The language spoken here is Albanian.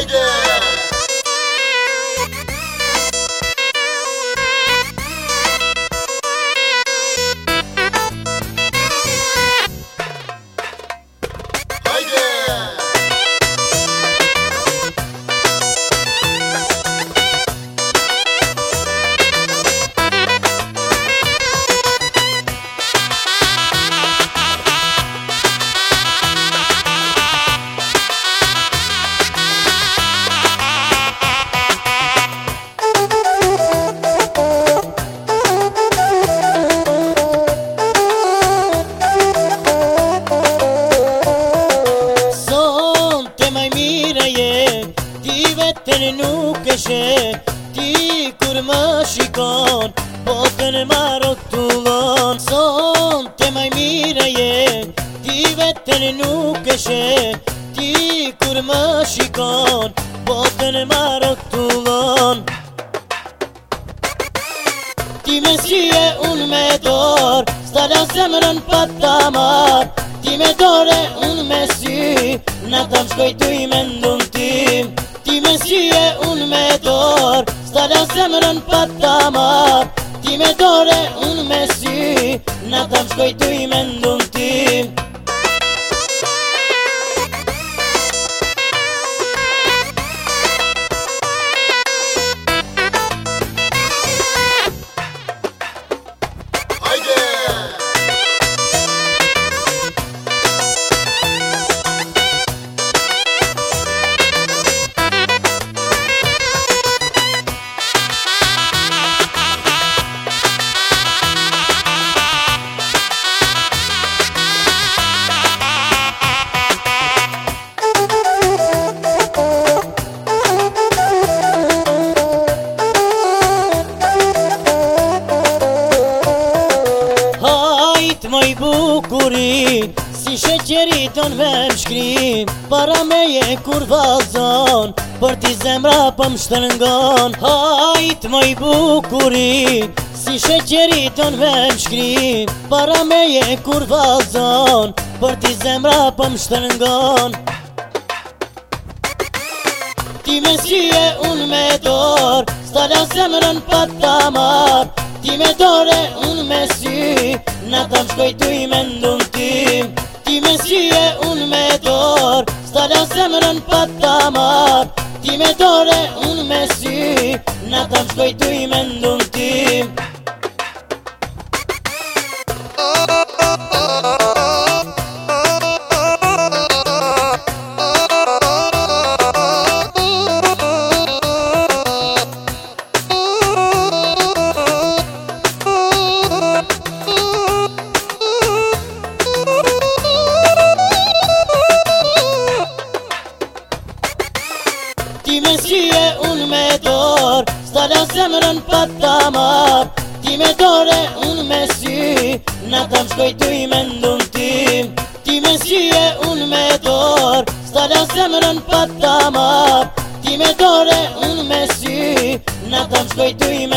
Hajde! Vetën nuk e she, ti kur më shikon, botën më rotullon. Sonte maj mire je, ti vetën nuk e she, ti kur më shikon, botën më rotullon. Ti me sije unë me dorë, stara zemrën pa ta marë. Ti me dore unë me sy, na tam shkoj tu i me ndun tim. Ti me sije unë me dorë, stara zemrën pa ta marë. Ti me dore unë me sy, na tam shkoj tu i me ndun tim. Moj bukurin, si sheqeri ton me m'shkrin, para meje kur vazon, për ti zemra po m'shtërngon. Hajt moj bukurin, si sheqeri ton me m'shkrin, para meje kur vazon, për ti zemra po m'shtërngon. Ti me sije unë me dorë, stara zemrën pa ta marë. Ti me dore unë me sy, na tam shkoj tu i me ndun tim. Ti me sije unë me dorë, stara zemrën pa ta marë. Ti me dore unë me sy, na tam shkoj tu i me ndun tim. Ti me sije unë me dorë, stara zemrën pa ta marë. Ti me dore unë me sy, na tam shkoj tu i me ndun tim. Ti me sije unë me dorë, stara zemrën pa ta marë. Ti me dore unë me sy, na tam shkoj tu i